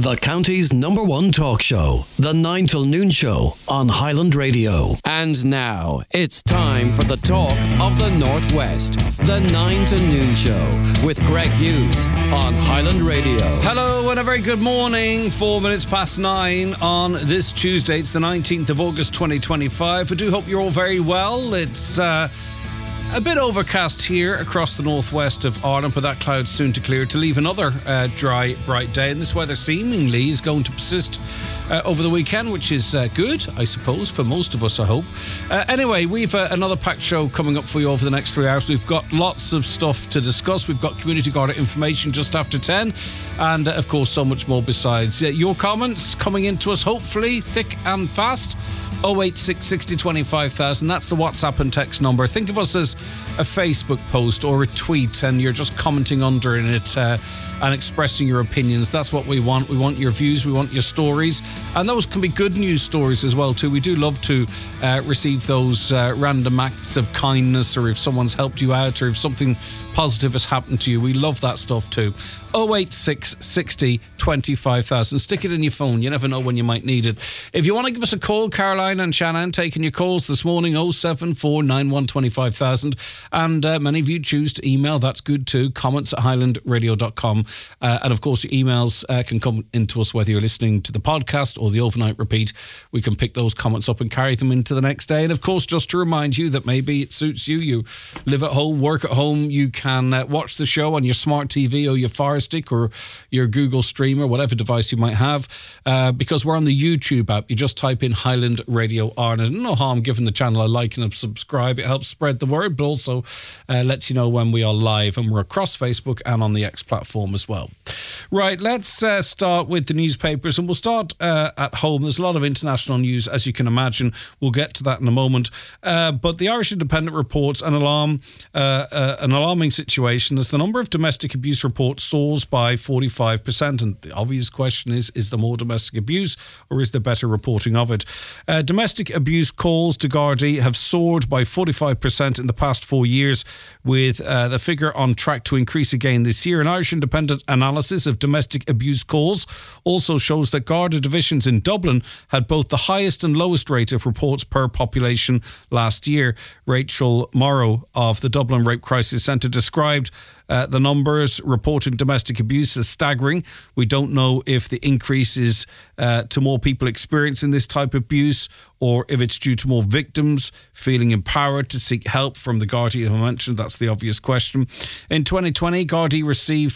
The county's #1 talk show, The 9 till Noon Show on Highland Radio. And now, it's time for the talk of the Northwest, The 9 till Noon Show with Greg Hughes on Highland Radio. Hello and a very good morning. 4 minutes past 9 on this Tuesday. It's the 19th of August 2025. I do hope you're all very well. It's a bit overcast here across the northwest of Ireland, but that cloud's soon to clear to leave another dry, bright day. And this weather seemingly is going to persist over the weekend, which is good, I suppose, for most of us, I hope. Anyway, we've another packed show coming up for you over the next 3 hours. We've got lots of stuff to discuss. We've got Community Garda information just after 10, and of course, so much more besides. Your comments coming into us, hopefully, thick and fast. 086 60 25,000. That's the WhatsApp and text number. Think of us as a Facebook post or a tweet, and you're just commenting under in it and expressing your opinions. That's what we want. We want your views. We want your stories. And those can be good news stories as well, too. We do love to receive those random acts of kindness, or if someone's helped you out, or if something positive has happened to you. We love that stuff, too. 086 60 25,000. Stick it in your phone. You never know when you might need it. If you want to give us a call, Caroline and Shannon taking your calls this morning, 07491 25,000. And many of you choose to email. That's good too. Comments at highlandradio.com. And of course, your emails can come into us whether you're listening to the podcast or the overnight repeat. We can pick those comments up and carry them into the next day. And of course, just to remind you that maybe it suits you. You live at home, work at home. You can watch the show on your smart TV or your Fire Stick or your Google Stream or whatever device you might have, because we're on the YouTube app. You just type in Highland Radio Ireland. No harm giving the channel a like and a subscribe. It helps spread the word, but also lets you know when we are live, and we're across Facebook and on the X platform as well. Right, let's start with the newspapers, and we'll start at home. There's a lot of international news, as you can imagine. We'll get to that in a moment. But the Irish Independent reports an alarming situation as the number of domestic abuse reports soars by 45%. And the obvious question is there more domestic abuse, or is there better reporting of it? Domestic abuse calls to Gardaí have soared by 45% in the past 4 years, with the figure on track to increase again this year. An Irish Independent analysis of domestic abuse calls also shows that Garda divisions in Dublin had both the highest and lowest rate of reports per population last year. Rachel Morrow of the Dublin Rape Crisis Centre described the numbers reporting domestic abuse as staggering. We don't know if the increase is to more people experiencing this type of abuse, or if it's due to more victims feeling empowered to seek help from the Gardaí, as I mentioned. That's the obvious question. In 2020, Gardaí received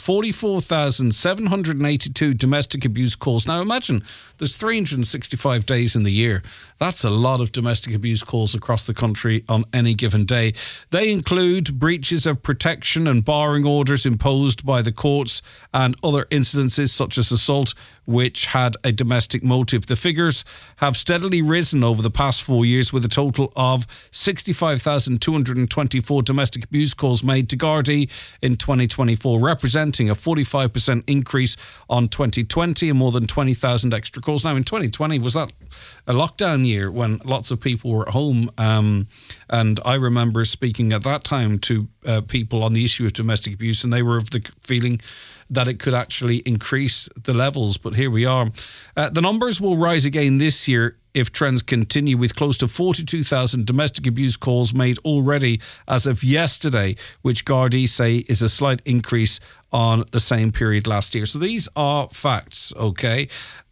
44,782 domestic abuse calls. Now imagine, there's 365 days in the year. That's a lot of domestic abuse calls across the country on any given day. They include breaches of protection and barring orders imposed by the courts, and other incidences such as assault, which had a domestic motive. The figures have steadily risen over the past 4 years, with a total of 65,224 domestic abuse calls made to Gardaí in 2024, representing a 45% increase on 2020 and more than 20,000 extra calls. Now, in 2020, was that a lockdown year when lots of people were at home? And I remember speaking at that time to people on the issue of domestic abuse, and they were of the feeling that it could actually increase the levels. But here we are. The numbers will rise again this year if trends continue, with close to 42,000 domestic abuse calls made already as of yesterday, which Gardaí say is a slight increase on the same period last year. So these are facts, okay?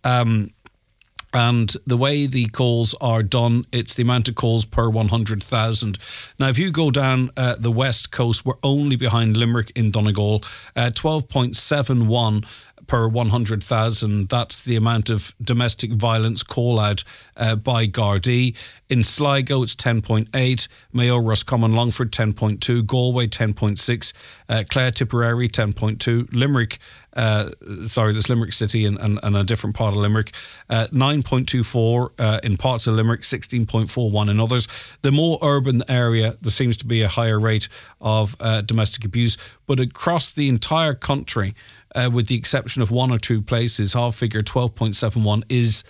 And the way the calls are done, it's the amount of calls per 100,000. Now, if you go down the west coast, we're only behind Limerick in Donegal, 12.71 per 100,000. That's the amount of domestic violence call out by Gardaí. In Sligo, it's 10.8. Mayo, Roscommon, Longford, 10.2. Galway, 10.6. Clare, Tipperary, 10.2. Limerick, there's Limerick City and a different part of Limerick, 9.24 in parts of Limerick, 16.41 in others. The more urban area, there seems to be a higher rate of domestic abuse. But across the entire country, with the exception of one or two places, our figure 12.71 is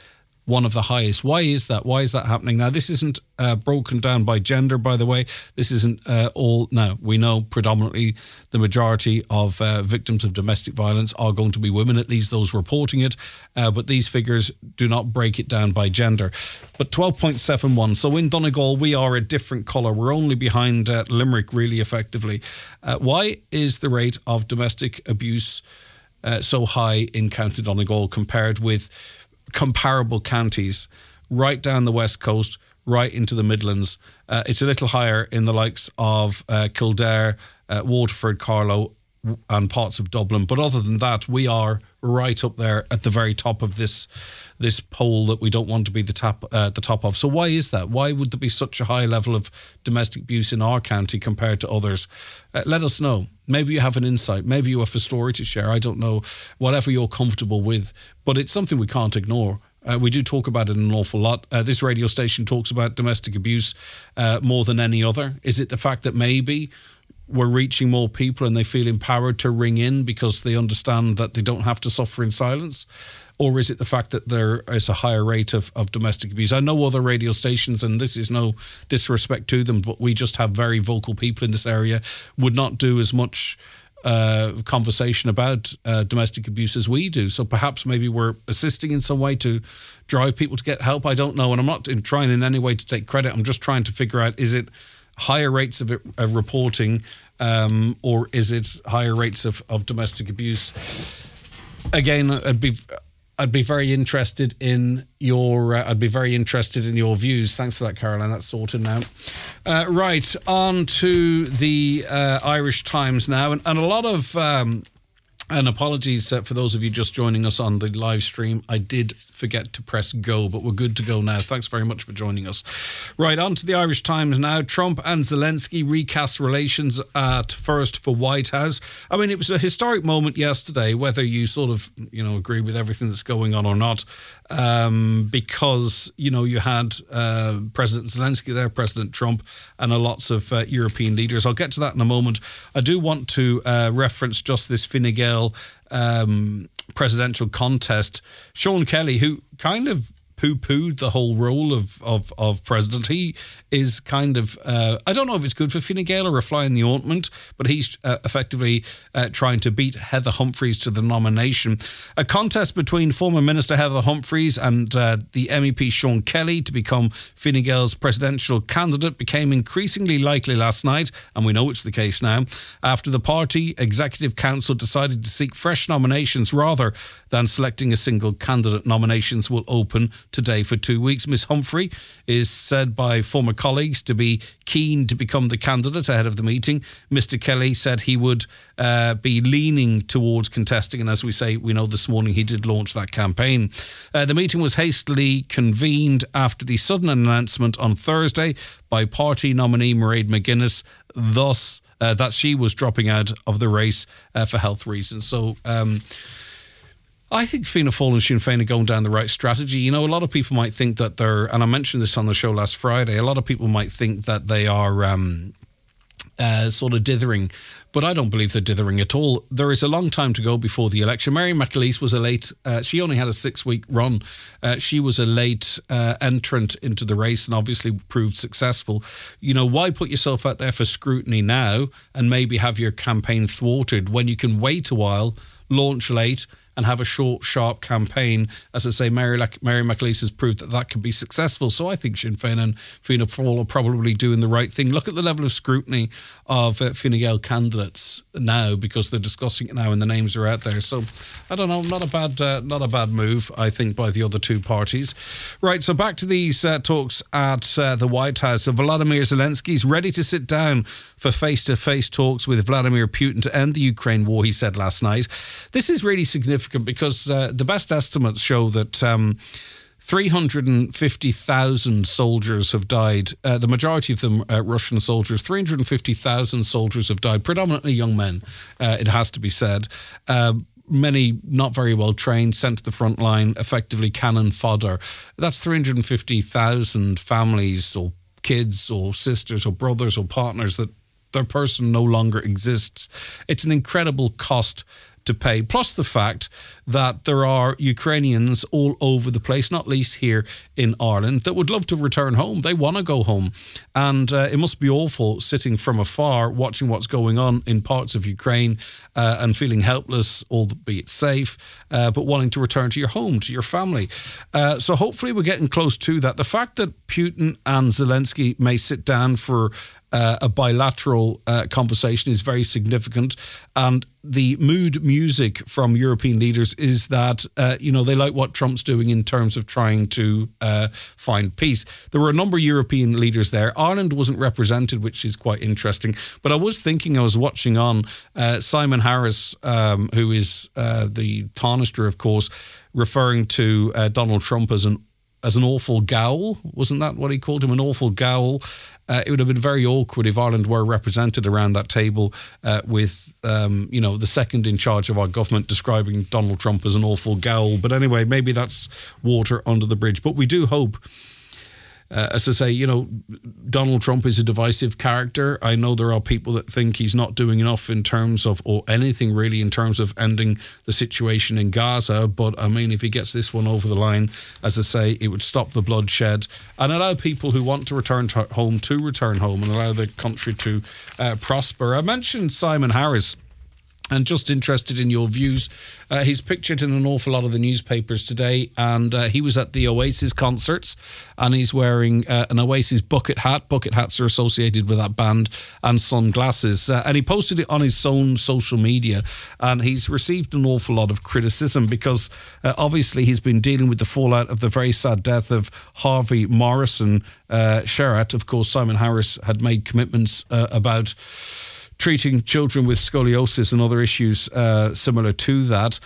one of the highest. Why is that? Why is that happening? Now, this isn't broken down by gender, by the way. This isn't all. Now, we know predominantly the majority of victims of domestic violence are going to be women, at least those reporting it. But these figures do not break it down by gender. But 12.71. So in Donegal, we are a different colour. We're only behind Limerick, really, effectively. Why is the rate of domestic abuse so high in County Donegal compared with comparable counties right down the west coast, right into the Midlands? It's a little higher in the likes of Kildare, Waterford, Carlow and parts of Dublin. But other than that, we are right up there at the very top of this poll that we don't want to be the top of. So why is that? Why would there be such a high level of domestic abuse in our county compared to others? Let us know. Maybe you have an insight. Maybe you have a story to share. I don't know. Whatever you're comfortable with. But it's something we can't ignore. We do talk about it an awful lot. This radio station talks about domestic abuse more than any other. Is it the fact that maybe we're reaching more people and they feel empowered to ring in because they understand that they don't have to suffer in silence? Or is it the fact that there is a higher rate of domestic abuse? I know other radio stations, and this is no disrespect to them, but we just have very vocal people in this area, would not do as much conversation about domestic abuse as we do. So perhaps maybe we're assisting in some way to drive people to get help. I don't know. And I'm not trying in any way to take credit. I'm just trying to figure out, is it higher rates of reporting or is it higher rates of domestic abuse? Again, I'd be very interested in your views. Thanks for that, Caroline. That's sorted now. Right, on to the Irish Times now, and a lot of and apologies for those of you just joining us on the live stream. I did forget to press go, but we're good to go now. Thanks very much for joining us. Right, on to the Irish Times now. Trump and Zelensky recast relations at first for White House. I mean, it was a historic moment yesterday, whether you sort of, agree with everything that's going on or not, because, you had President Zelensky there, President Trump, and lots of European leaders. I'll get to that in a moment. I do want to reference just this Fine Gael presidential contest. Sean Kelly, who kind of poo-pooed the whole role of president. He is kind of, I don't know if it's good for Fine Gael or a fly in the ointment, but he's effectively trying to beat Heather Humphreys to the nomination. A contest between former Minister Heather Humphreys and the MEP Sean Kelly to become Fine Gael's presidential candidate became increasingly likely last night, and we know it's the case now, after the party executive council decided to seek fresh nominations rather than selecting a single candidate. Nominations will open today for 2 weeks. Miss Humphrey is said by former colleagues to be keen to become the candidate ahead of the meeting. Mr. Kelly said he would be leaning towards contesting, and as we know this morning, he did launch that campaign. The meeting was hastily convened after the sudden announcement on Thursday by party nominee Mairead McGuinness, thus that she was dropping out of the race for health reasons. So I think Fianna Fáil and Sinn Féin are going down the right strategy. A lot of people might think that they're, and I mentioned this on the show last Friday, a lot of people might think that they are sort of dithering, but I don't believe they're dithering at all. There is a long time to go before the election. Mary McAleese was a late, she only had a 6-week run. She was a late entrant into the race and obviously proved successful. Why put yourself out there for scrutiny now and maybe have your campaign thwarted when you can wait a while, launch late, and have a short, sharp campaign? As I say, Mary McAleese has proved that can be successful. So I think Sinn Féin and Fianna Fáil are probably doing the right thing. Look at the level of scrutiny of Fine Gael candidates now, because they're discussing it now and the names are out there. So I don't know, not a bad move, I think, by the other two parties. Right, so back to these talks at the White House. So Volodymyr Zelensky is ready to sit down for face-to-face talks with Vladimir Putin to end the Ukraine war, he said last night. This is really significant because the best estimates show that 350,000 soldiers have died. The majority of them Russian soldiers. 350,000 soldiers have died, predominantly young men, it has to be said. Many not very well trained, sent to the front line, effectively cannon fodder. That's 350,000 families or kids or sisters or brothers or partners that their person no longer exists. It's an incredible cost to pay, plus the fact that there are Ukrainians all over the place, not least here in Ireland, that would love to return home. They want to go home. And it must be awful sitting from afar, watching what's going on in parts of Ukraine and feeling helpless, albeit safe, but wanting to return to your home, to your family. So hopefully we're getting close to that. The fact that Putin and Zelensky may sit down for a bilateral conversation is very significant. And the mood music from European leaders is that, they like what Trump's doing in terms of trying to find peace. There were a number of European leaders there. Ireland wasn't represented, which is quite interesting. But I was watching on Simon Harris, who is the Tánaiste, of course, referring to Donald Trump as an awful gowl. Wasn't that what he called him? An awful gowl. It would have been very awkward if Ireland were represented around that table with, the second in charge of our government describing Donald Trump as an awful gowl. But anyway, maybe that's water under the bridge. But we do hope, as I say, Donald Trump is a divisive character. I know there are people that think he's not doing enough in terms of, or anything really in terms of ending the situation in Gaza. But I mean, if he gets this one over the line, as I say, it would stop the bloodshed and allow people who want to return home and allow the country to prosper. I mentioned Simon Harris. And just interested in your views. He's pictured in an awful lot of the newspapers today, and he was at the Oasis concerts, and he's wearing an Oasis bucket hat. Bucket hats are associated with that band, and sunglasses. And he posted it on his own social media, and he's received an awful lot of criticism because obviously he's been dealing with the fallout of the very sad death of Harvey Morrison Sherratt. Of course, Simon Harris had made commitments about treating children with scoliosis and other issues similar to that.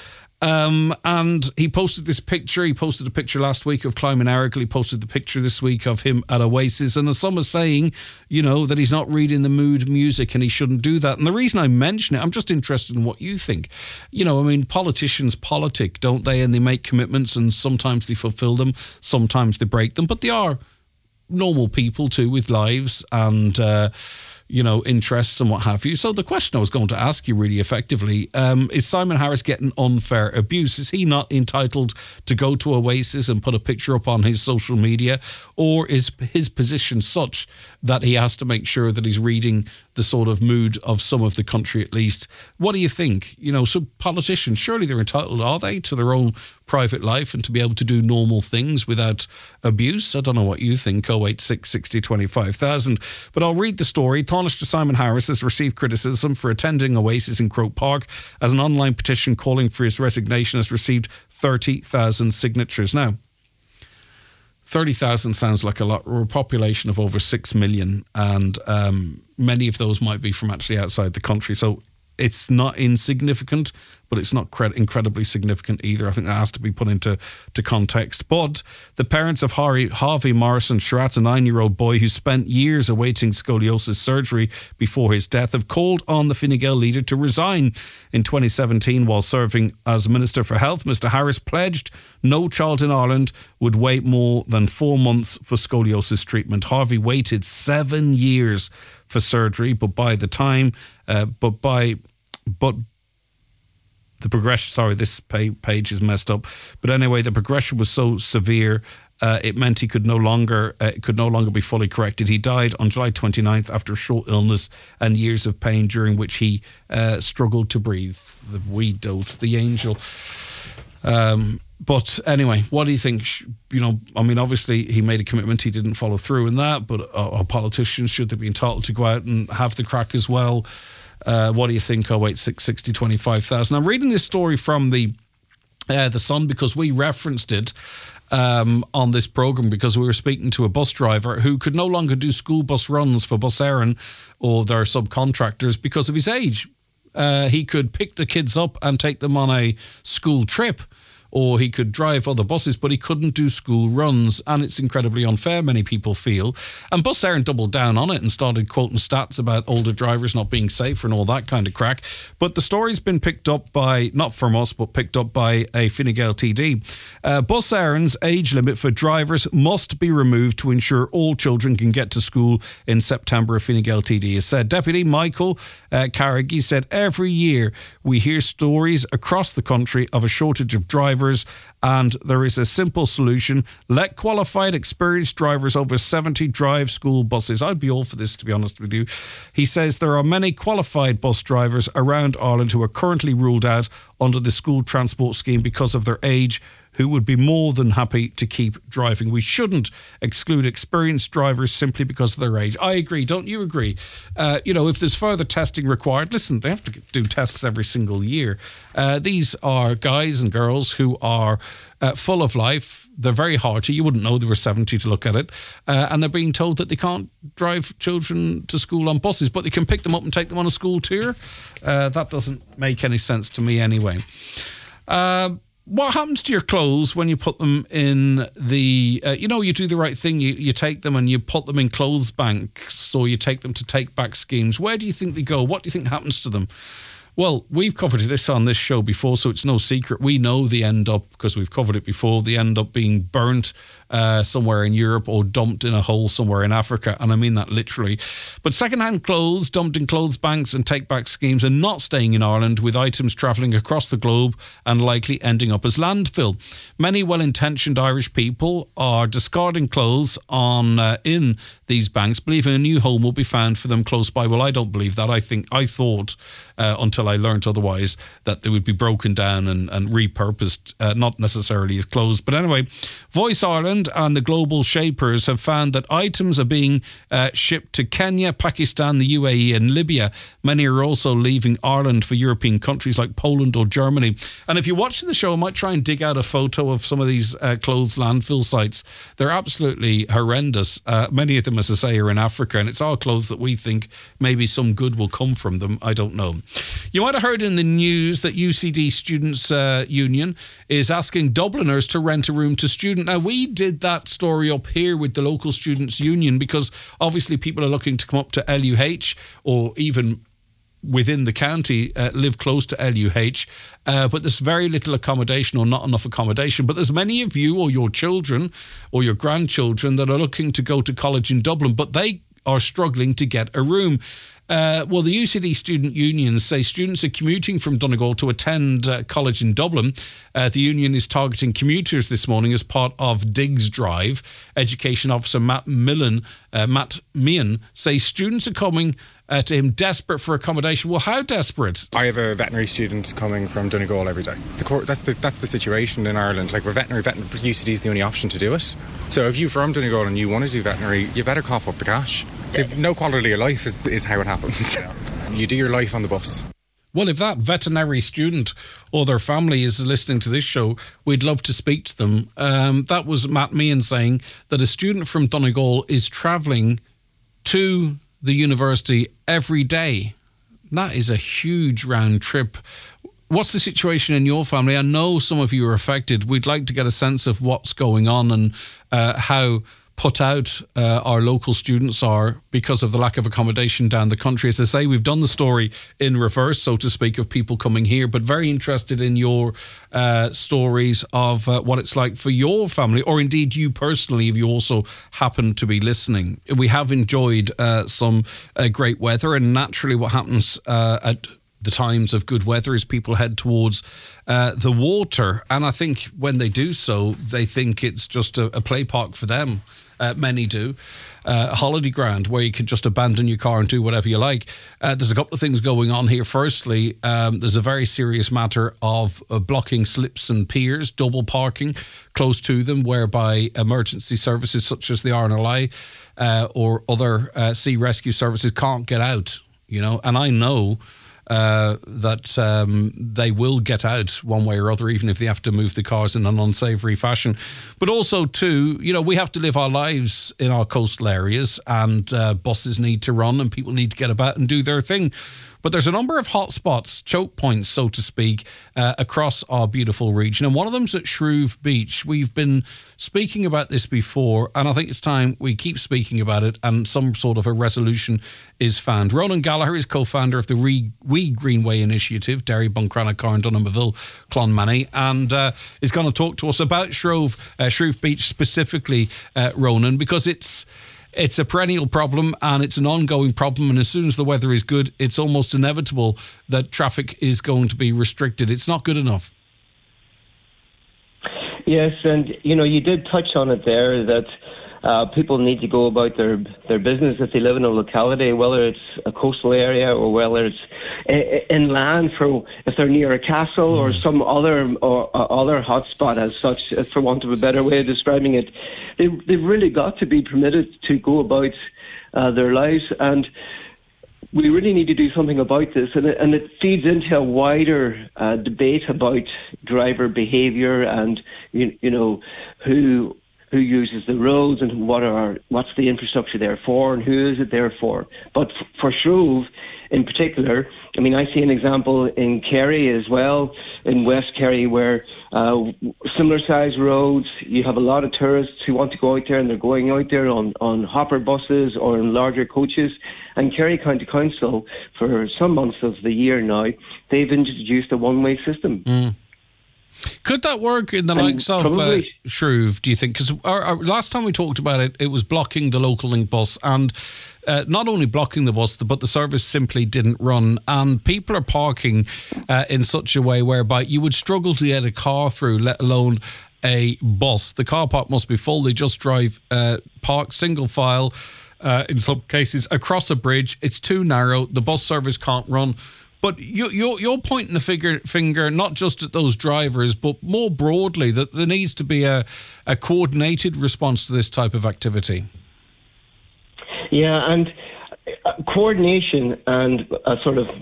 And he posted this picture. He posted a picture last week of climbing Errigal. He posted the picture this week of him at Oasis. And some are saying, that he's not reading the mood music and he shouldn't do that. And the reason I mention it, I'm just interested in what you think. Politicians politic, don't they? And they make commitments and sometimes they fulfill them, sometimes they break them. But they are normal people too with lives and interests and what have you. So the question I was going to ask you really effectively, is Simon Harris getting unfair abuse? Is he not entitled to go to Oasis and put a picture up on his social media? Or is his position such that he has to make sure that he's reading the sort of mood of some of the country at least? What do you think? So politicians, surely they're entitled, are they, to their own private life and to be able to do normal things without abuse? I don't know what you think. 086 60 25,000. But I'll read the story. Tánaiste Simon Harris has received criticism for attending Oasis in Croke Park as an online petition calling for his resignation has received 30,000 signatures. Now, 30,000 sounds like a lot. We're a population of over 6 million, and many of those might be from actually outside the country. So it's not insignificant, but it's not incredibly significant either. I think that has to be put into context. But the parents of Harvey Morrison Sherratt, a 9-year-old boy who spent years awaiting scoliosis surgery before his death, have called on the Fine Gael leader to resign. In 2017, while serving as Minister for Health, Mr Harris pledged no child in Ireland would wait more than 4 months for scoliosis treatment. Harvey waited 7 years for surgery, but by the time, the progression, sorry, this page is messed up. But anyway, the progression was so severe, it meant it could no longer be fully corrected. He died on July 29th after a short illness and years of pain during which he struggled to breathe. The wee dote, the angel. But anyway, what do you think? Obviously he made a commitment. He didn't follow through in that, but our politicians, should they be entitled to go out and have the crack as well? What do you think? 086 60 25,000. I'm reading this story from the Sun because we referenced it on this programme because we were speaking to a bus driver who could no longer do school bus runs for Bus Éireann or their subcontractors because of his age. He could pick the kids up and take them on a school trip, or he could drive other buses, but he couldn't do school runs. And it's incredibly unfair, many people feel. And Bus Éireann doubled down on it and started quoting stats about older drivers not being safer and all that kind of crack. But the story's been picked up by, not from us, but picked up by a Fine Gael TD. Bus Éireann's age limit for drivers must be removed to ensure all children can get to school in September, a Fine Gael TD has said. Deputy Michael Carrigy said, every year we hear stories across the country of a shortage of drivers, and there is a simple solution. Let qualified, experienced drivers over 70 drive school buses. I'd be all for this, to be honest with you. He says there are many qualified bus drivers around Ireland who are currently ruled out under the school transport scheme because of their age, who would be more than happy to keep driving. We shouldn't exclude experienced drivers simply because of their age. I agree. Don't you agree? If there's further testing required, listen, they have to do tests every single year. These are guys and girls who are full of life. They're very hearty. You wouldn't know they were 70 to look at it. And they're being told that they can't drive children to school on buses, but they can pick them up and take them on a school tour. That doesn't make any sense to me anyway. What happens to your clothes when you put them in the, you do the right thing. You take them and you put them in clothes banks, or you take them to take back schemes. Where do you think they go? What do you think happens to them? Well, we've covered this on this show before, so it's no secret. We know they end up, because we've covered it before, they end up being burnt somewhere in Europe or dumped in a hole somewhere in Africa. And I mean that literally. But second-hand clothes dumped in clothes banks and take-back schemes are not staying in Ireland, with items travelling across the globe and likely ending up as landfill. Many well-intentioned Irish people are discarding clothes in these banks, believing a new home will be found for them close by. Well, I don't believe that. I thought until I learnt otherwise, that they would be broken down and repurposed, not necessarily as clothes. But anyway, Voice Ireland and the Global Shapers have found that items are being shipped to Kenya, Pakistan, the UAE and Libya. Many are also leaving Ireland for European countries like Poland or Germany. And if you're watching the show, I might try and dig out a photo of some of these clothes landfill sites. They're absolutely horrendous. Many of them, as I say, are in Africa, and it's our clothes that we think maybe some good will come from them. I don't know. You might have heard in the news that UCD Students' Union is asking Dubliners to rent a room to student. Now, we did that story up here with the local Students' Union because obviously people are looking to come up to LUH or even within the county live close to LUH, but there's very little accommodation or not enough accommodation. But there's many of you or your children or your grandchildren that are looking to go to college in Dublin, but they are struggling to get a room. Well, the UCD Student Unions say students are commuting from Donegal to attend college in Dublin. The union is targeting commuters this morning as part of Diggs Drive. Education Officer Matt Meehan says students are coming to him desperate for accommodation. Well, how desperate? I have a veterinary student coming from Donegal every day. That's the situation in Ireland. Like, we're veterinary for UCD is the only option to do it. So if you're from Donegal and you want to do veterinary, you better cough up the cash. No quality of life is how it happens. You do your life on the bus. Well, if that veterinary student or their family is listening to this show, we'd love to speak to them. That was Matt Meehan saying that a student from Donegal is travelling to the university every day. That is a huge round trip. What's the situation in your family? I know some of you are affected. We'd like to get a sense of what's going on and how put out our local students are because of the lack of accommodation down the country. As I say, we've done the story in reverse, so to speak, of people coming here, but very interested in your stories of what it's like for your family, or indeed you personally, if you also happen to be listening. We have enjoyed some great weather, and naturally what happens at the times of good weather is people head towards the water, and I think when they do so, they think it's just a play park for them. Many do. A holiday ground where you can just abandon your car and do whatever you like. There's a couple of things going on here. Firstly, there's a very serious matter of blocking slips and piers, double parking close to them, whereby emergency services such as the RNLI or other sea rescue services can't get out. And I know that they will get out one way or other, even if they have to move the cars in an unsavoury fashion. But also, too, we have to live our lives in our coastal areas, and buses need to run and people need to get about and do their thing. But there's a number of hot spots, choke points, so to speak, across our beautiful region. And one of them's at Shrove Beach. We've been speaking about this before, and I think it's time we keep speaking about it and some sort of a resolution is found. Ronan Gallagher is co-founder of the We Greenway Initiative, Derry, Buncrana, Carn, Dunamaville, Clonmany, and is going to talk to us about Shrove Beach specifically, Ronan, because it's a perennial problem and it's an ongoing problem, and as soon as the weather is good, it's almost inevitable that traffic is going to be restricted. It's not good enough. Yes, and you did touch on it there, that people need to go about their business if they live in a locality, whether it's a coastal area or whether it's inland, if they're near a castle or some other hotspot as such, for want of a better way of describing it. They've really got to be permitted to go about their lives, and we really need to do something about this, and it feeds into a wider debate about driver behaviour and who uses the roads and what's the infrastructure there for and who is it there for. But for Shrove in particular, I mean, I see an example in Kerry as well, in West Kerry, where similar sized roads, you have a lot of tourists who want to go out there, and they're going out there on hopper buses or in larger coaches. And Kerry County Council, for some months of the year now, they've introduced a one-way system. Could that work in the likes of Shrove, do you think? Because our last time we talked about it, it was blocking the local link bus, and not only blocking the bus, but the service simply didn't run, and people are parking in such a way whereby you would struggle to get a car through, let alone a bus. The car park must be full. They just drive park single file, in some cases, across a bridge. It's too narrow. The bus service can't run. But you're pointing the finger not just at those drivers, but more broadly that there needs to be a coordinated response to this type of activity. Yeah, and coordination and a sort of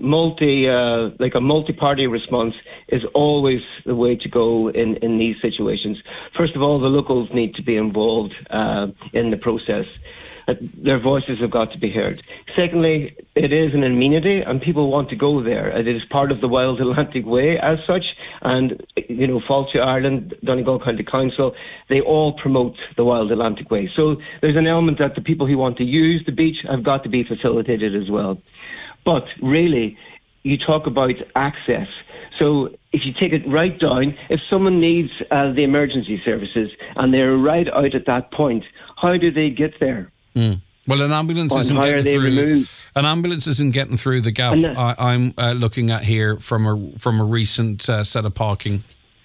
multi-party response is always the way to go in these situations. First of all, the locals need to be involved in the process. Their voices have got to be heard. Secondly, it is an amenity and people want to go there. It is part of the Wild Atlantic Way as such, and Fáilte Ireland, Donegal County Council, they all promote the Wild Atlantic Way. So there's an element that the people who want to use the beach have got to be facilitated as well. But really, you talk about access. So if you take it right down, if someone needs the emergency services and they're right out at that point, how do they get there? Well, an ambulance isn't getting through. An ambulance isn't getting through the gap I'm looking at here from a recent set of parking.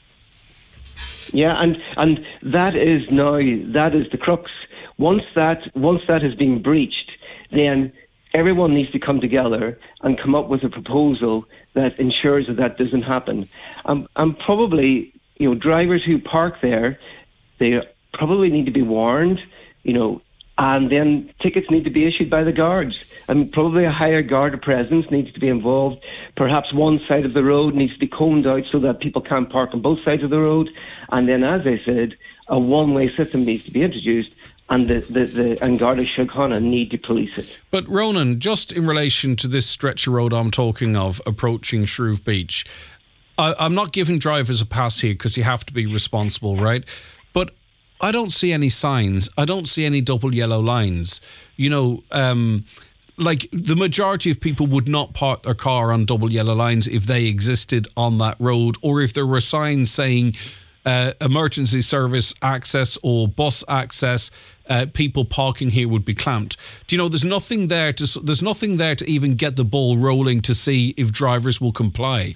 Yeah, and that is the crux. Once that has been breached, then everyone needs to come together and come up with a proposal that ensures that doesn't happen. And probably, drivers who park there, they probably need to be warned, and then tickets need to be issued by the guards. And probably a higher guard presence needs to be involved. Perhaps one side of the road needs to be combed out so that people can't park on both sides of the road. And then, as I said, a one-way system needs to be introduced, and and Garda Síochána need to police it. But Ronan, just in relation to this stretch of road I'm talking of, approaching Shrove Beach, I'm not giving drivers a pass here because you have to be responsible, right? But I don't see any signs. I don't see any double yellow lines. Like the majority of people would not park their car on double yellow lines if they existed on that road, or if there were signs saying emergency service access or bus access, people parking here would be clamped. There's nothing there to even get the ball rolling to see if drivers will comply.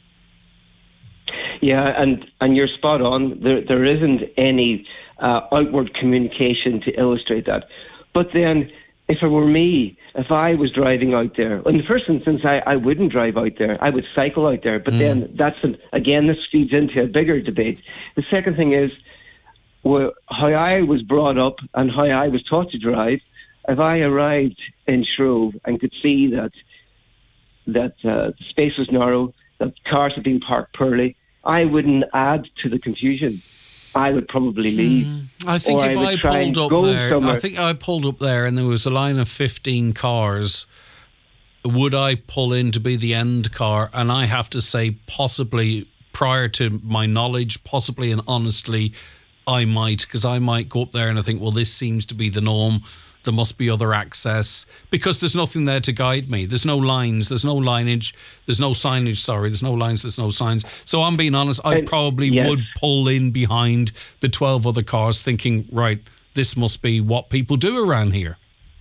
Yeah, and you're spot on. There isn't any outward communication to illustrate that. But then, if it were me, if I was driving out there, in the first instance, I wouldn't drive out there. I would cycle out there. But then again, this feeds into a bigger debate. The second thing is how I was brought up and how I was taught to drive. If I arrived in Shrove and could see that the space was narrow, that cars had been parked poorly, I wouldn't add to the confusion. I would probably leave. I think if I pulled up there, and there was a line of 15 cars, would I pull in to be the end car? And I have to say, possibly prior to my knowledge, possibly and honestly, I might, because I might go up there and I think, well, this seems to be the norm. There must be other access, because there's nothing there to guide me. There's no lines, there's no lineage, there's no signage, sorry. There's no lines, there's no signs. So I'm being honest, I probably would pull in behind the 12 other cars thinking, right, this must be what people do around here.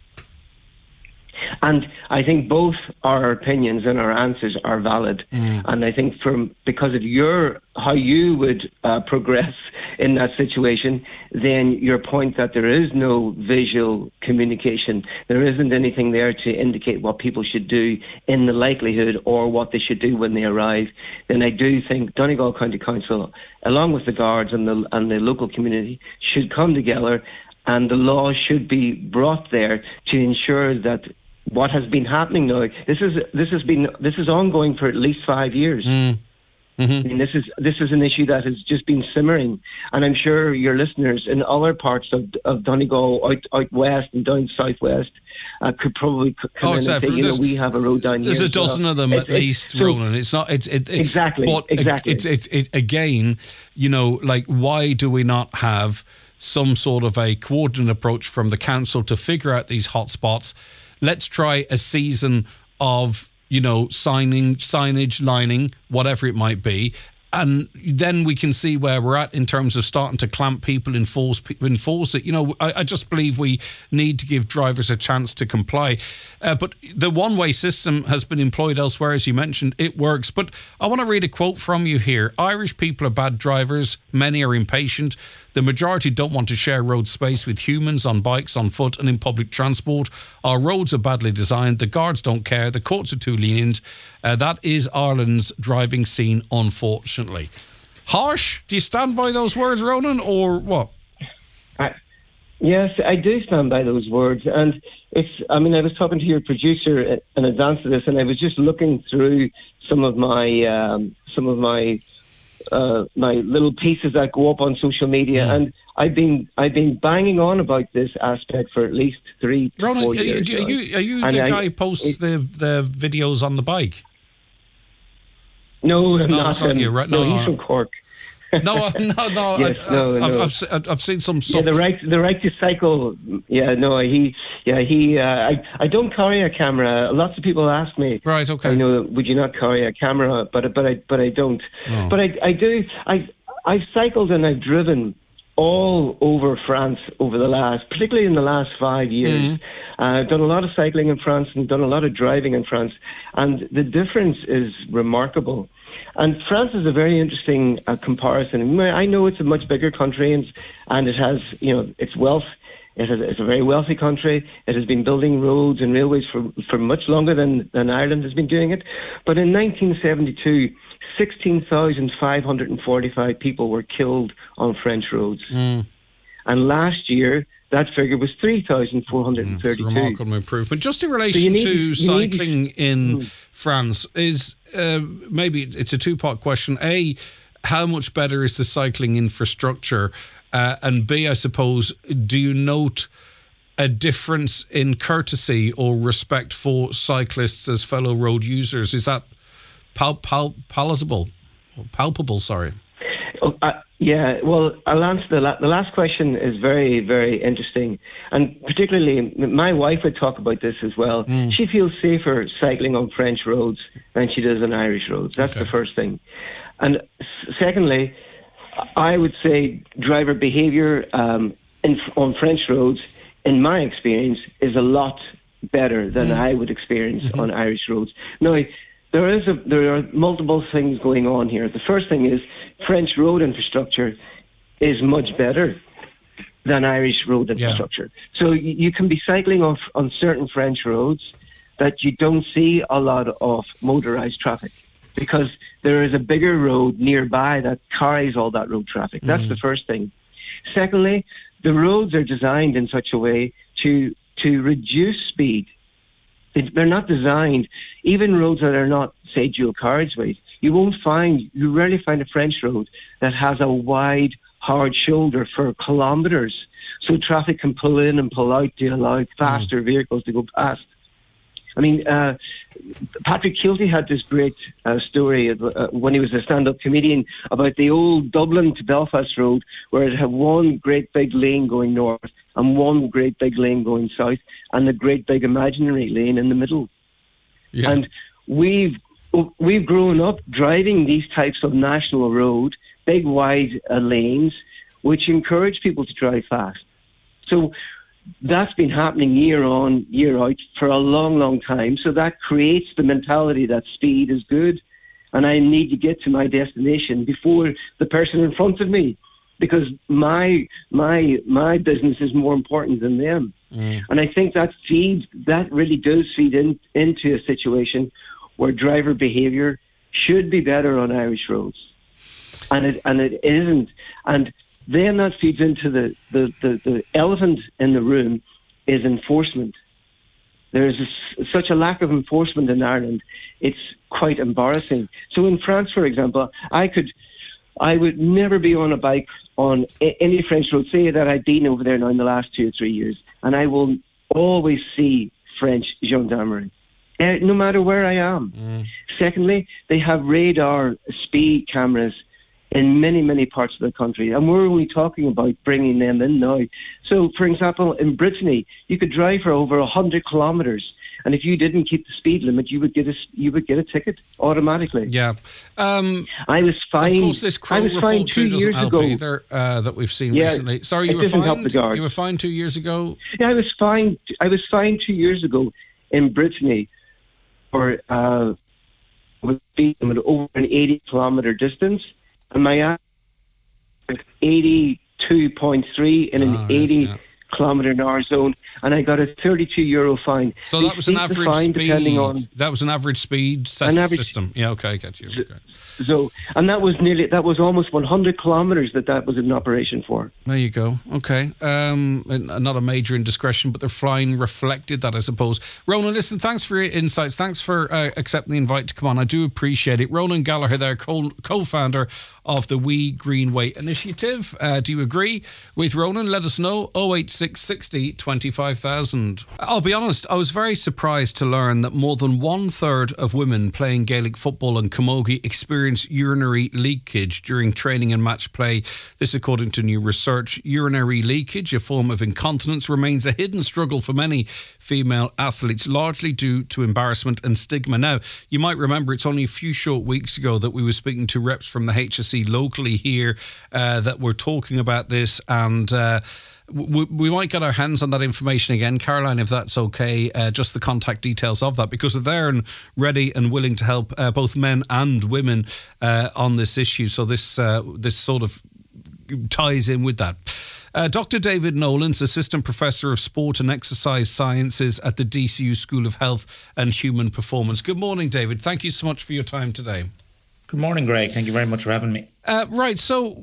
And I think both our opinions and our answers are valid. And I think because of how you would progress in that situation, then your point that there is no visual communication, there isn't anything there to indicate what people should do in the likelihood or what they should do when they arrive, then I do think Donegal County Council, along with the guards and the local community, should come together, and the law should be brought there to ensure that what has been happening now, this is ongoing for at least 5 years. I mean, this is an issue that has just been simmering, and I'm sure your listeners in other parts of Donegal, out west and down southwest, could probably come in and say, we have a road down here. There's a dozen of them at least, Ronan. It's not. Exactly. But exactly. It's again, like, why do we not have some sort of a coordinated approach from the council to figure out these hotspots? Let's try a season of, signage, lining, whatever it might be. And then we can see where we're at in terms of starting to clamp people, enforce it. I just believe we need to give drivers a chance to comply. But the one-way system has been employed elsewhere, as you mentioned. It works. But I want to read a quote from you here. Irish people are bad drivers. Many are impatient. The majority don't want to share road space with humans on bikes, on foot and in public transport. Our roads are badly designed. The guards don't care. The courts are too lenient. That is Ireland's driving scene, unfortunately. Harsh? Do you stand by those words, Ronan, or what? Yes, I do stand by those words. And I was talking to your producer in advance of this, and I was just looking through some of my my little pieces that go up on social media, and I've been banging on about this aspect for at least 3 to 4 years. Are you the guy who posts the videos on the bike? No, I'm not. Right? No, he's from Cork. No. Yes, I've seen some stuff. Yeah, the right to cycle. Yeah, no, I don't carry a camera. Lots of people ask me. Right, okay. Would you not carry a camera? But I don't. Oh. But I do. I've cycled and I've driven all over France particularly in the last 5 years. I've done a lot of cycling in France and done a lot of driving in France, and the difference is remarkable. And France is a very interesting comparison. I know it's a much bigger country, and it has, its wealth. It's a very wealthy country. It has been building roads and railways for much longer than Ireland has been doing it. But in 1972, 16,545 people were killed on French roads. And last year, that figure was 3,432. It's a remarkable improvement. Just in relation to cycling in France, is maybe it's a two-part question. A, how much better is the cycling infrastructure? And B, I suppose, do you note a difference in courtesy or respect for cyclists as fellow road users? Is that palpable? Sorry. Yeah, well, I'll answer the last question is very, very interesting. And particularly, my wife would talk about this as well. She feels safer cycling on French roads than she does on Irish roads. That's the first thing. And secondly, I would say driver behaviour on French roads, in my experience, is a lot better than I would experience on Irish roads. Now, there are multiple things going on here. The first thing is French road infrastructure is much better than Irish road infrastructure. Yeah. So you can be cycling on certain French roads that you don't see a lot of motorised traffic because there is a bigger road nearby that carries all that road traffic. That's the first thing. Secondly, the roads are designed in such a way to reduce speed. They're not designed, even roads that are not, say, dual carriageways, you rarely find a French road that has a wide, hard shoulder for kilometres, so traffic can pull in and pull out to allow faster vehicles to go past. I mean, Patrick Kilty had this great story when he was a stand-up comedian about the old Dublin to Belfast road, where it had one great big lane going north and one great big lane going south, and the great big imaginary lane in the middle. Yeah. And we've grown up driving these types of national road, big wide lanes, which encourage people to drive fast. So that's been happening year on, year out for a long, long time. So that creates the mentality that speed is good and I need to get to my destination before the person in front of me, because my business is more important than them. And I think that really does feed into a situation where driver behaviour should be better on Irish roads. And it isn't. And then that feeds into the elephant in the room is enforcement. There's such a lack of enforcement in Ireland. It's quite embarrassing. So in France, for example, I would never be on a bike on any French road, say that I've been over there now in the last 2 or 3 years, and I will always see French gendarmerie, no matter where I am. Secondly, they have radar speed cameras in many, many parts of the country, and we're only talking about bringing them in now. So, for example, in Brittany, you could drive for over 100 kilometres, and if you didn't keep the speed limit, you would get a ticket automatically. Yeah, I was fined. Of course, this Crow report too doesn't help either, that we've seen recently. Sorry, you were fined. You were fined 2 years ago. Yeah, I was fined 2 years ago in Brittany for with speed limit over an 80-kilometre distance. And my 82.3 in an 80-kilometre an hour zone, and I got a €32 fine. So that was an average speed. That was an average speed system. Yeah, okay, I get you. Okay. So, and that was almost 100 kilometres that was in operation for. There you go. Okay, not a major indiscretion, but the fine reflected that, I suppose. Ronan, listen, thanks for your insights. Thanks for accepting the invite to come on. I do appreciate it. Ronan Gallagher, there, co-founder of the We Greenway Initiative. Do you agree with Ronan? Let us know. 08660 25,000. I'll be honest, I was very surprised to learn that more than 1/3 of women playing Gaelic football in Camogie experience urinary leakage during training and match play. This according to new research. Urinary leakage, a form of incontinence, remains a hidden struggle for many female athletes, largely due to embarrassment and stigma. Now, you might remember it's only a few short weeks ago that we were speaking to reps from the HSE locally here that were talking about this, and we might get our hands on that information again, Caroline, if that's okay, just the contact details of that, because they're there and ready and willing to help both men and women on this issue. So this sort of ties in with that. Dr. David Nolan's Assistant Professor of Sport and Exercise Sciences at the DCU School of Health and Human Performance. Good morning, David. Thank you so much for your time today. Good morning, Greg. Thank you very much for having me. Right, so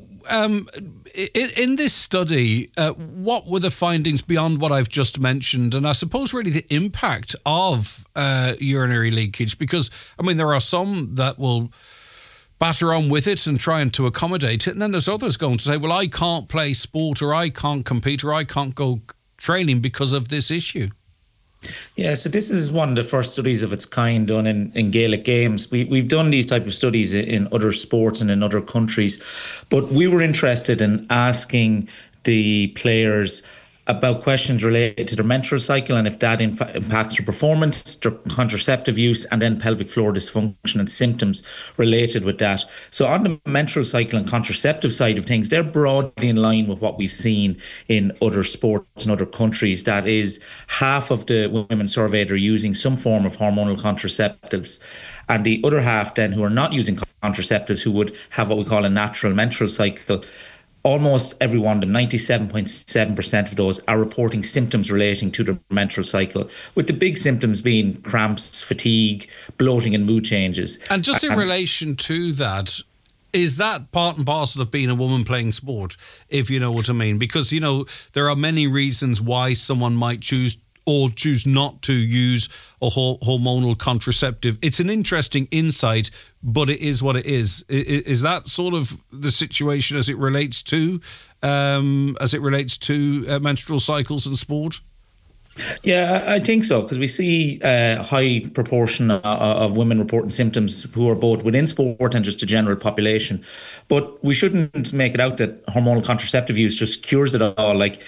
in this study, what were the findings beyond what I've just mentioned? And I suppose really the impact of urinary leakage, because, I mean, there are some that will batter on with it and trying to accommodate it. And then there's others going to say, well, I can't play sport, or I can't compete, or I can't go training because of this issue. Yeah, so this is one of the first studies of its kind done in Gaelic games. We've done these type of studies in other sports and in other countries, but we were interested in asking the players about questions related to their menstrual cycle and if that impacts their performance, their contraceptive use, and then pelvic floor dysfunction and symptoms related with that. So on the menstrual cycle and contraceptive side of things, they're broadly in line with what we've seen in other sports in other countries. That is, half of the women surveyed are using some form of hormonal contraceptives, and the other half then who are not using contraceptives, who would have what we call a natural menstrual cycle, almost every one of them, 97.7% of those, are reporting symptoms relating to their menstrual cycle, with the big symptoms being cramps, fatigue, bloating and mood changes. And just in relation to that, is that part and parcel of being a woman playing sport, if you know what I mean? Because, you know, there are many reasons why someone might choose or choose not to use a hormonal contraceptive. It's an interesting insight, but it is what it is. Is that sort of the situation as it relates to menstrual cycles and sport? Yeah, I think so, because we see a high proportion of women reporting symptoms who are both within sport and just the general population. But we shouldn't make it out that hormonal contraceptive use just cures it all. Like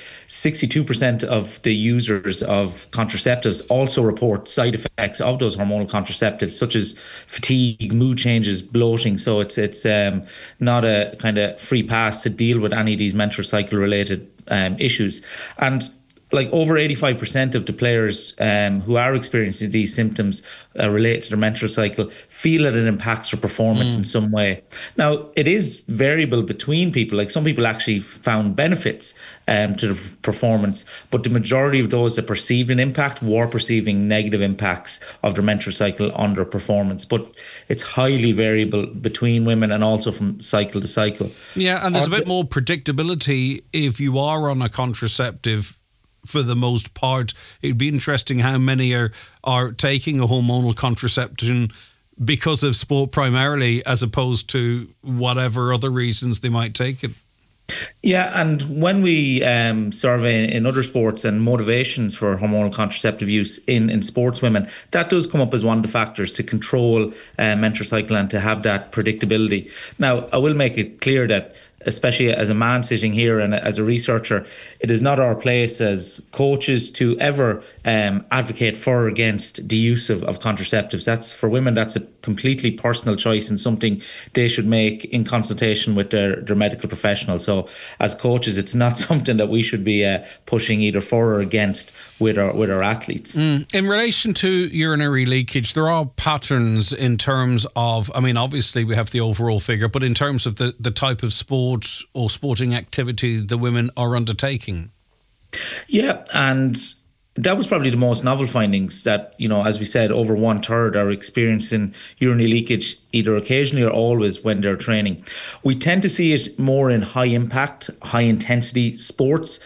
62% of the users of contraceptives also report side effects of those hormonal contraceptives, such as fatigue, mood changes, bloating. So it's not a kind of free pass to deal with any of these menstrual cycle related issues. And like over 85% of the players who are experiencing these symptoms related to their menstrual cycle feel that it impacts their performance in some way. Now, it is variable between people. Like some people actually found benefits to the performance, but the majority of those that perceived an impact were perceiving negative impacts of their menstrual cycle on their performance. But it's highly variable between women and also from cycle to cycle. Yeah, and there's a bit more predictability if you are on a contraceptive. For the most part, it'd be interesting how many are taking a hormonal contraception because of sport primarily, as opposed to whatever other reasons they might take it. Yeah, and when we survey in other sports and motivations for hormonal contraceptive use in sportswomen, that does come up as one of the factors to control menstrual cycle and to have that predictability. Now, I will make it clear that, especially as a man sitting here and as a researcher, it is not our place as coaches to ever advocate for or against the use of contraceptives. That's for women, that's a completely personal choice and something they should make in consultation with their medical professional. So as coaches, it's not something that we should be pushing either for or against with our athletes. In relation to urinary leakage, there are patterns in terms of, I mean, obviously we have the overall figure, but in terms of the type of sport or sporting activity the women are undertaking. Yeah, and that was probably the most novel findings, that, you know, as we said, over 1/3 are experiencing urinary leakage either occasionally or always when they're training. We tend to see it more in high impact, high intensity sports.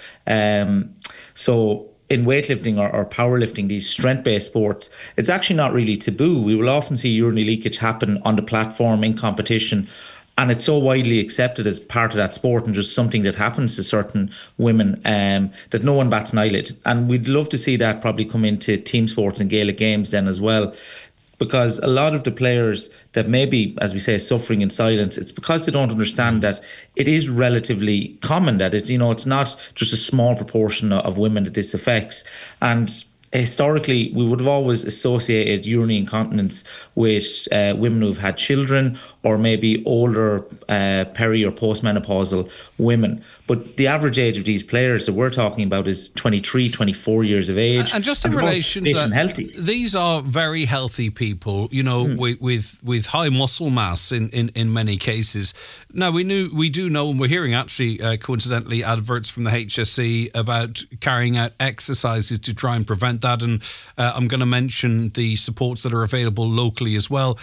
So in weightlifting or powerlifting, these strength-based sports, it's actually not really taboo. We will often see urinary leakage happen on the platform in competition, and it's so widely accepted as part of that sport and just something that happens to certain women that no one bats an eyelid. And we'd love to see that probably come into team sports and Gaelic games then as well, because a lot of the players that may be, as we say, suffering in silence, it's because they don't understand that it is relatively common, that it's, you know, it's not just a small proportion of women that this affects. And historically, we would have always associated urinary incontinence with women who've had children or maybe older peri or postmenopausal women. But the average age of these players that we're talking about is 23, 24 years of age. And just in relation to healthy. These are very healthy people, you know, with high muscle mass in many cases. Now, we do know, and we're hearing actually coincidentally adverts from the HSE about carrying out exercises to try and prevent that. And I'm going to mention the supports that are available locally as well.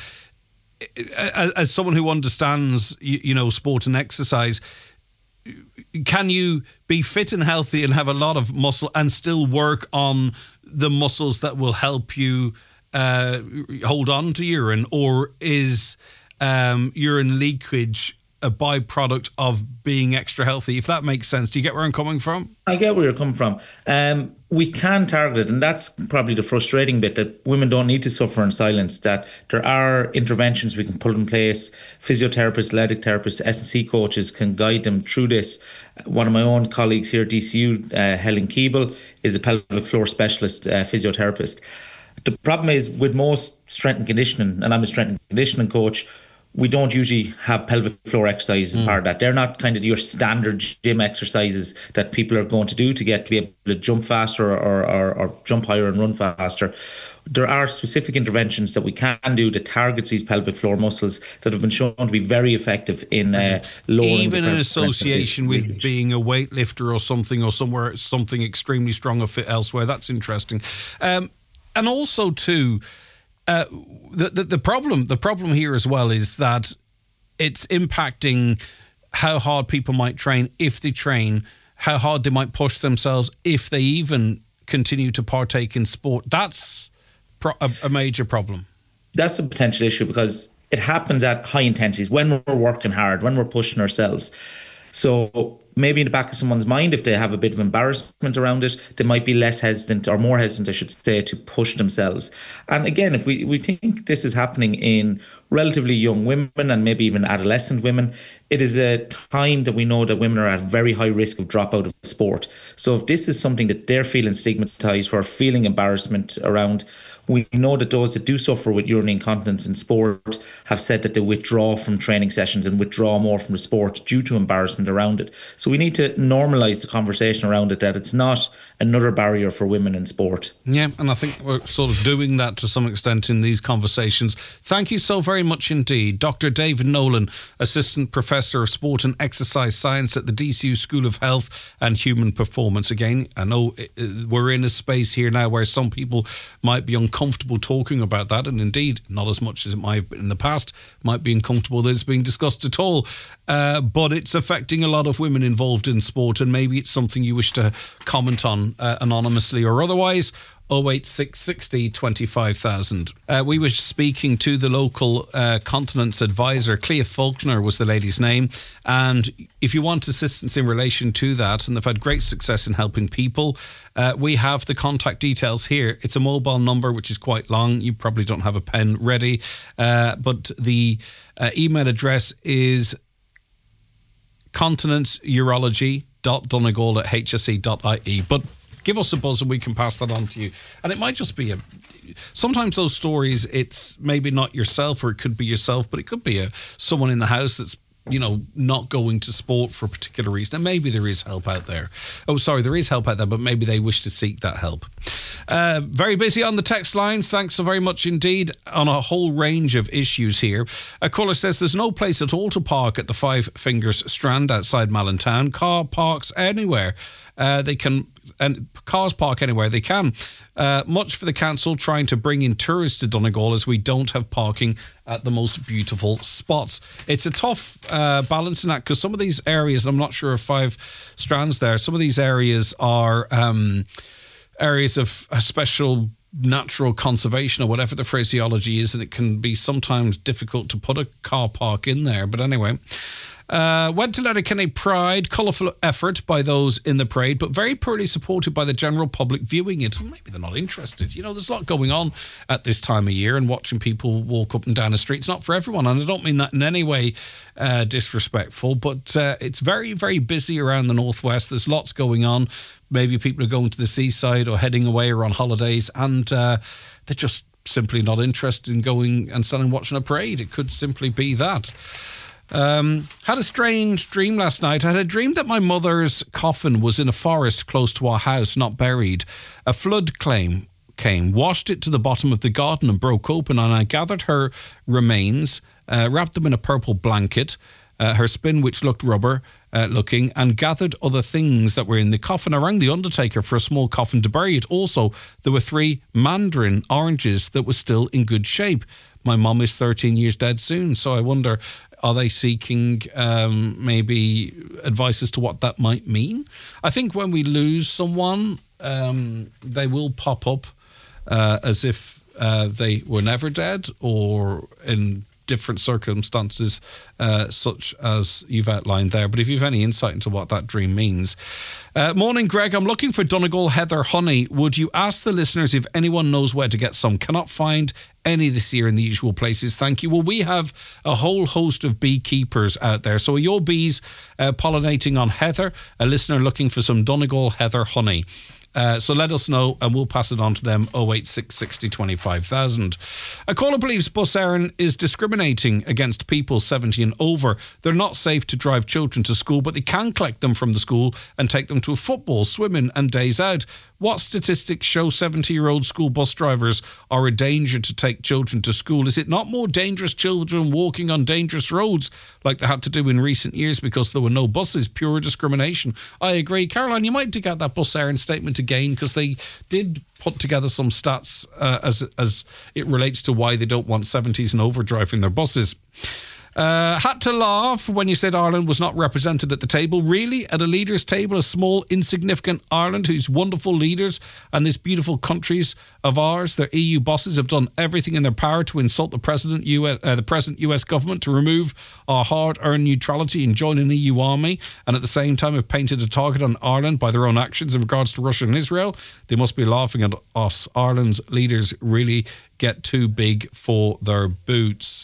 As someone who understands, you know, sport and exercise, can you be fit and healthy and have a lot of muscle and still work on the muscles that will help you hold on to urine? Or is urine leakage a byproduct of being extra healthy, if that makes sense? Do you get where I'm coming from? I get where you're coming from. We can target it, and that's probably the frustrating bit, that women don't need to suffer in silence, that there are interventions we can put in place. Physiotherapists, athletic therapists, S&C coaches can guide them through this. One of my own colleagues here at DCU, Helen Keeble, is a pelvic floor specialist physiotherapist. The problem is with most strength and conditioning, and I'm a strength and conditioning coach, we don't usually have pelvic floor exercises as part of that. They're not kind of your standard gym exercises that people are going to do to be able to jump faster or jump higher and run faster. There are specific interventions that we can do that targets these pelvic floor muscles that have been shown to be very effective in lowering. Even in association with being a weightlifter or something extremely strong or fit elsewhere. That's interesting. And also too, the problem here as well is that it's impacting how hard people might train, if they train, how hard they might push themselves, if they even continue to partake in sport. That's a major problem. That's a potential issue because it happens at high intensities when we're working hard, when we're pushing ourselves. So maybe in the back of someone's mind, if they have a bit of embarrassment around it, they might be less hesitant, or more hesitant, I should say, to push themselves. And again, if we think this is happening in relatively young women and maybe even adolescent women, it is a time that we know that women are at very high risk of dropout of sport. So if this is something that they're feeling stigmatized for, feeling embarrassment around, we know that those that do suffer with urinary incontinence in sport have said that they withdraw from training sessions and withdraw more from the sport due to embarrassment around it. So we need to normalise the conversation around it, that it's not another barrier for women in sport. Yeah, and I think we're sort of doing that to some extent in these conversations. Thank you so very much indeed. Dr. David Nolan, Assistant Professor of Sport and Exercise Science at the DCU School of Health and Human Performance. Again, I know we're in a space here now where some people might be uncomfortable talking about that, and indeed not as much as it might have been in the past, might be uncomfortable that it's being discussed at all, but it's affecting a lot of women involved in sport, and maybe it's something you wish to comment on anonymously or otherwise. 08660 25,000. We were speaking to the local continence advisor. Clea Faulkner was the lady's name. And if you want assistance in relation to that, and they've had great success in helping people, we have the contact details here. It's a mobile number, which is quite long. You probably don't have a pen ready. But the email address is continenceurology.donegal@hse.ie. But give us a buzz and we can pass that on to you. And it might just be sometimes those stories, it's maybe not yourself, or it could be yourself, but it could be someone in the house that's, not going to sport for a particular reason. And maybe there is help out there. Oh, sorry, there is help out there, but maybe they wish to seek that help. Very busy on the text lines. Thanks so very much indeed on a whole range of issues here. A caller says there's no place at all to park at the Five Fingers Strand outside Mallintown. Car parks anywhere. They can, and cars park anywhere they can. Much for the council trying to bring in tourists to Donegal, as we don't have parking at the most beautiful spots. It's a tough balance in that, because some of these areas, and I'm not sure if Five Strands there, some of these areas are areas of a special natural conservation, or whatever the phraseology is, and it can be sometimes difficult to put a car park in there. But anyway, went to Letterkenny Pride, colourful effort by those in the parade, but very poorly supported by the general public viewing it. Maybe they're not interested. There's a lot going on at this time of year, and watching people walk up and down the streets, not for everyone. And I don't mean that in any way disrespectful, but it's very, very busy around the Northwest. There's lots going on. Maybe people are going to the seaside or heading away or on holidays, and they're just simply not interested in going and sitting and watching a parade. It could simply be that. Had a strange dream last night. I had a dream that my mother's coffin was in a forest close to our house, not buried. A flood came, washed it to the bottom of the garden and broke open, and I gathered her remains, wrapped them in a purple blanket, her spin, which looked rubber looking, and gathered other things that were in the coffin. I rang the undertaker for a small coffin to bury it. Also, there were 3 mandarin oranges that were still in good shape. My mum is 13 years dead soon, so I wonder, are they seeking maybe advice as to what that might mean? I think when we lose someone, they will pop up as if they were never dead, or in different circumstances such as you've outlined there. But if you've any insight into what that dream means. Morning, Greg. I'm looking for Donegal heather honey. Would you ask the listeners if anyone knows where to get some? Cannot find any this year in the usual places. Thank you. Well, we have a whole host of beekeepers out there. So are your bees pollinating on heather? A listener looking for some Donegal heather honey. So let us know and we'll pass it on to them. 08660 25,000. A caller believes Bus Éireann is discriminating against people 70 and over. They're not safe to drive children to school, but they can collect them from the school and take them to a football, swimming and days out. What statistics show 70-year-old school bus drivers are a danger to take children to school? Is it not more dangerous children walking on dangerous roads like they had to do in recent years because there were no buses? Pure discrimination. I agree. Caroline, you might dig out that Bus Éireann statement again, because they did put together some stats as it relates to why they don't want 70s and over driving their buses. Had to laugh when you said Ireland was not represented at the table. Really? At a leaders' table, a small, insignificant Ireland whose wonderful leaders and this beautiful countries of ours, their EU bosses, have done everything in their power to insult the present US government, to remove our hard-earned neutrality and join an EU army, and at the same time have painted a target on Ireland by their own actions in regards to Russia and Israel. They must be laughing at us. Ireland's leaders really get too big for their boots.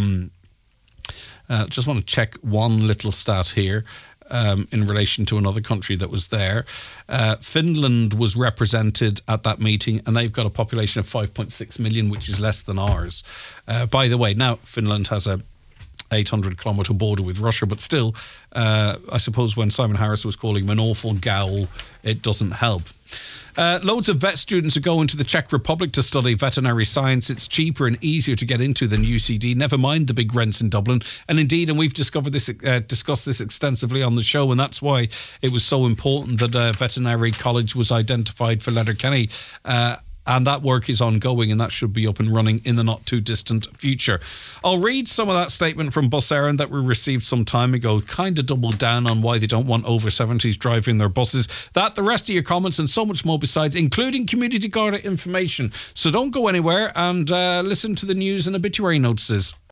Just want to check one little stat here in relation to another country that was there. Finland was represented at that meeting, and they've got a population of 5.6 million, which is less than ours. By the way, now Finland has a 800-kilometre border with Russia, but still, I suppose when Simon Harris was calling him an awful gowl, it doesn't help. Loads of vet students are going to the Czech Republic to study veterinary science. It's cheaper and easier to get into than UCD, never mind the big rents in Dublin. And indeed, and we've discussed this extensively on the show, and that's why it was so important that a veterinary college was identified for Letterkenny. And that work is ongoing, and that should be up and running in the not too distant future. I'll read some of that statement from Bus Éireann that we received some time ago, kind of doubled down on why they don't want over 70s driving their buses. That, the rest of your comments, and so much more besides, including Community Garda information. So don't go anywhere, and listen to the news and obituary notices.